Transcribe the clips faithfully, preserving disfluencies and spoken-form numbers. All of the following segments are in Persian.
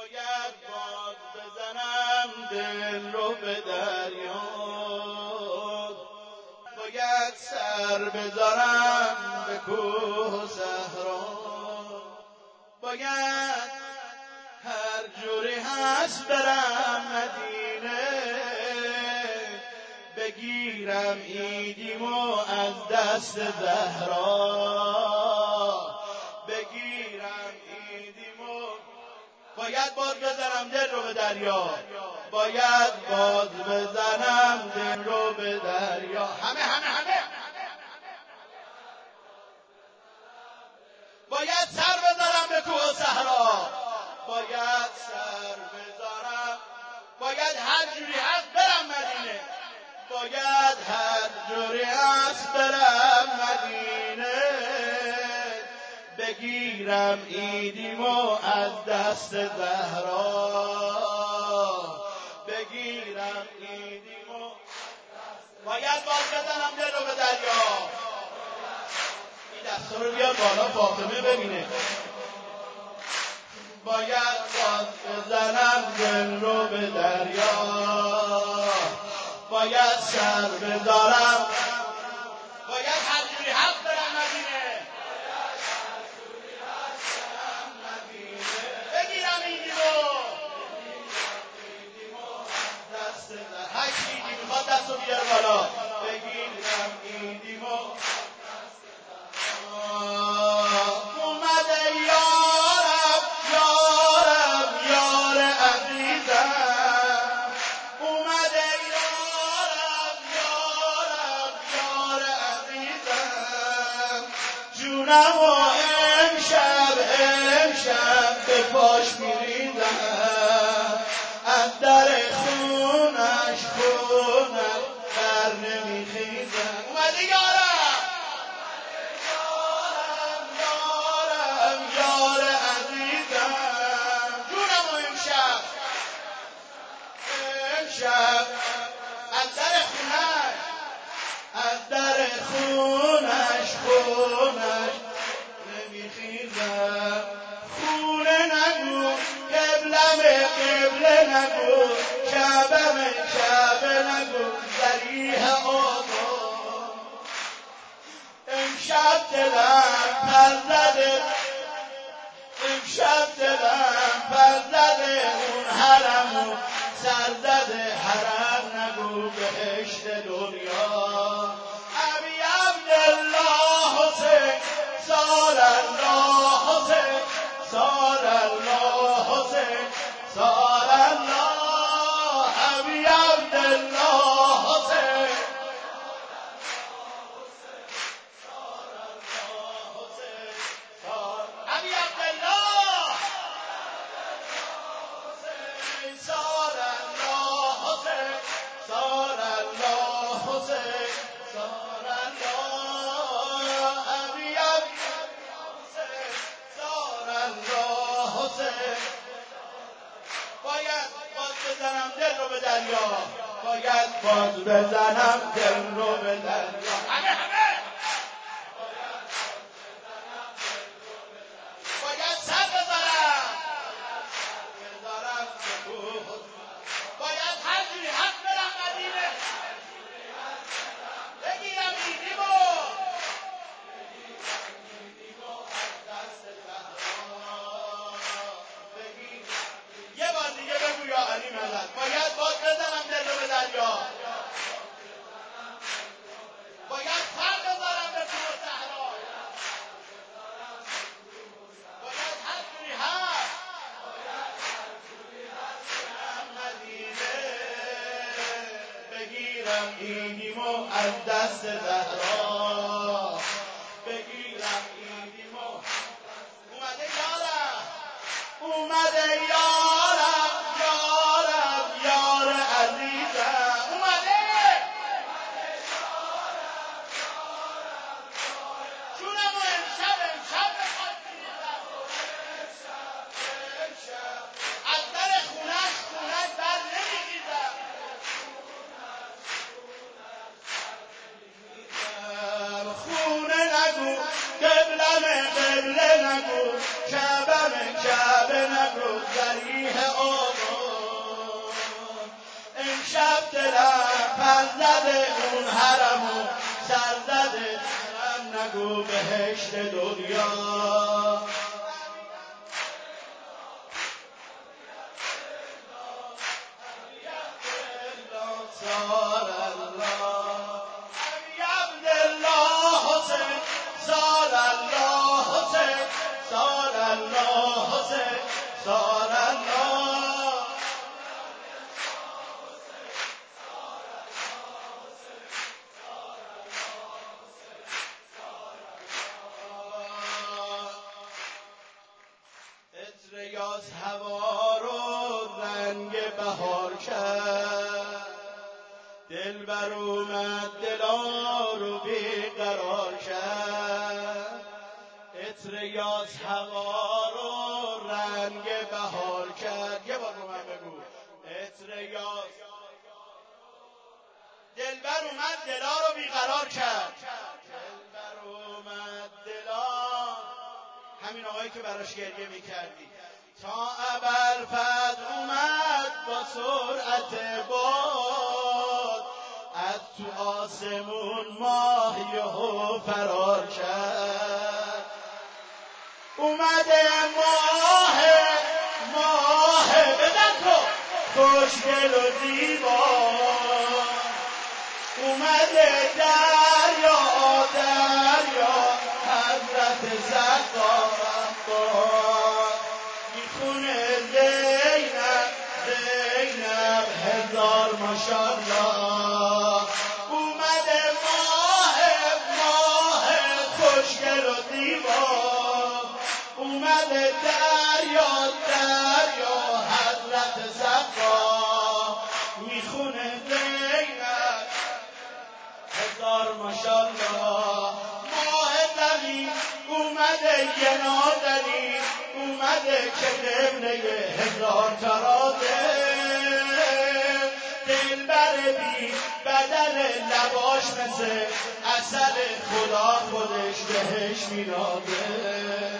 باید باد بزنم دل رو به دریا، باید سر بذارم به کوه و صحرا، باید هر جوری هست برم مدینه، بگیرم عیدیمو از دست زهرا، بگیرم عیدیمو. باید باد بزنم دل رو به دریا، باید باد بزنم دل رو به دریا. همه همه همه باید سر بذارم به کوه و صحرا، باید سر بذارم، باید هر جوری هست برم مدینه، باید هر جوری هست برم مدینه، بگیرم عیدیمو از دست زهرا، بگیرم عیدیمو. باید باد بزنم دل رو به دریا. این دستا رو بیار بالا فاطمه ببینه. باید باد بزنم دل رو به دریا، باید سر بذارم، باید هر جوری هست برم مدینه، بگیرم عیدیمو دست در. هر کی عیدی میخواد دست رو بیار بالا، بگیرم عیدیمو. اومده یارم یارم یار عزیزم، اومده یارم یارم یار عزیزم، جونم و امشب امشب به پاش میریزم، از در خونش خونش بر نمیخیزم. اومده یارم یارم یارم یار عزیزم، جونم و امشب امشب از در خونش از در خونش خونش نمیخیزم. خونه نگو قبلم قبله نگو، کعبم کعبه نگو، ذریح آقا. امشب دلم پر زده، امشب دلم پر زده، اون حرمو سر زده، حرم نگو بهشت دنیا. ابی عبدالله حسین سال الله حسین سال الله حسین سال الله، ابی عبدالله حسین ابی عبدالله سال الله حسین سال الله حسین سال الله، ابی عبدالله سال الله حسین. باید باز بزنم دل رو به دریا، باید باز بزنم دل رو به دریا. همه همه باید سر بذارم بذارم به کوه، باید هر جوری هست برم مدینه، بگیرم عیدیمو از دست زهرا، بگیرم. یه بار دیگه بگو یا علی مدد. باید باد بزنم دل رو به دریا، باید سر بذارم به کوه و صحرا، باید هر جوری هست برم مدینه، بگیرم عیدیمو از دست زهرا، بگیرم عیدیمو. اومده یارم اومده یارم یارم یار عزیزم، اومده جونم و امشب امشب بخواد میریزم، امشب از در خونش خونش بر نمیخیزم. خونه نگو قبلم قبله نگو، کعبم کعبه نگو، ذریح فرزد اون حرم و سرزد حرم نگو بهشت دنیا. ریاض هوا رو رنگ بهار کرد، دلبر اومد دلا رو بیقرار کرد. عطر یاز هوا رو رنگ بهار کرد. یه بار رو من بگو. عطر یاز دلبر اومد دلا رو بیقرار کرد. دلبر اومد دلا، همین آقایی که براش گریه میکردی. تا ابرفضل اومد با سرعت باد، از تو آسمون ماه یهو فرار کرد. اومده ماه ماه بزن تو خوشگل و زیبا، اومده دریا دریا حضرت زهرا میخونه زینب زینب هزار ماشاءالله. اومده ماه ماه خوشگل و زیبا، اومده دریا دریا حضرت زهرا میخونه زینب هزار ماشاءالله. ماه زمین اومده یه نازنی، اومده که قبله هزار ترازه، دلبر بی بدل لباش مثل عسل خدا خودش بهش میرازه.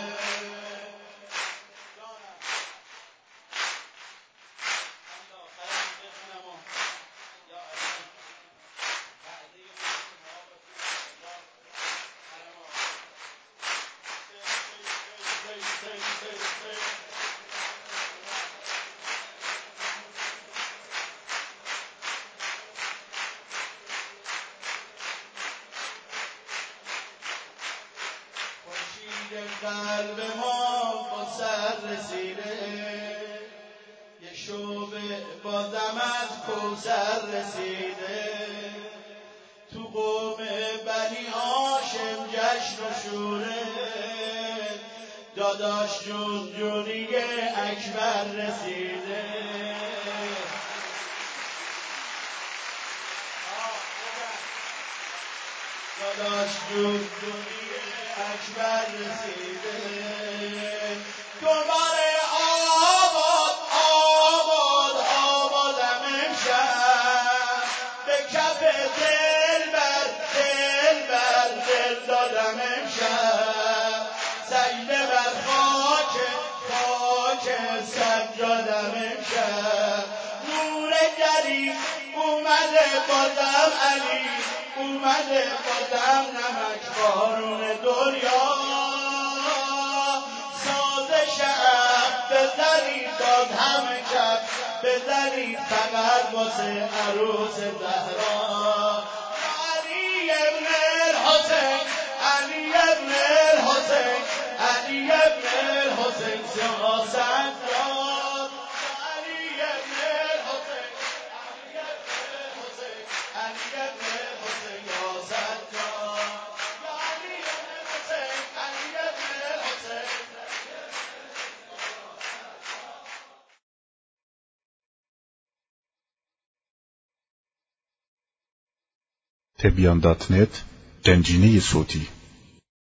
قلب ما با سر رسیده، یه شعبه بازم از کوثر رسیده. تو قوم بنی هاشم جشن و شوره، داداش جون جونی اکبر رسیده. داداش جون جونی اکبر رسیده. دوباره آباد آباد آبادم امشب، به کف دل بر دل بر دل دادم امشب. سجده بر خاک خاک سجادم امشب. نور جلی اومده بازم علی، اومده بازم نمک بارون دنیا. ساز شب بزنید باز همه شب بزنید فقط واسه عروس زهرا. علی ابن الحسین علی ابن الحسین علی ابن الحسین سیاه سجاد. علی ابن الحسین علی ابن الحسین علی ابن الحسین یا سجاد. علی ابن الحسین علی ابن الحسین. تبیان دات نت، گنجینه صوتی.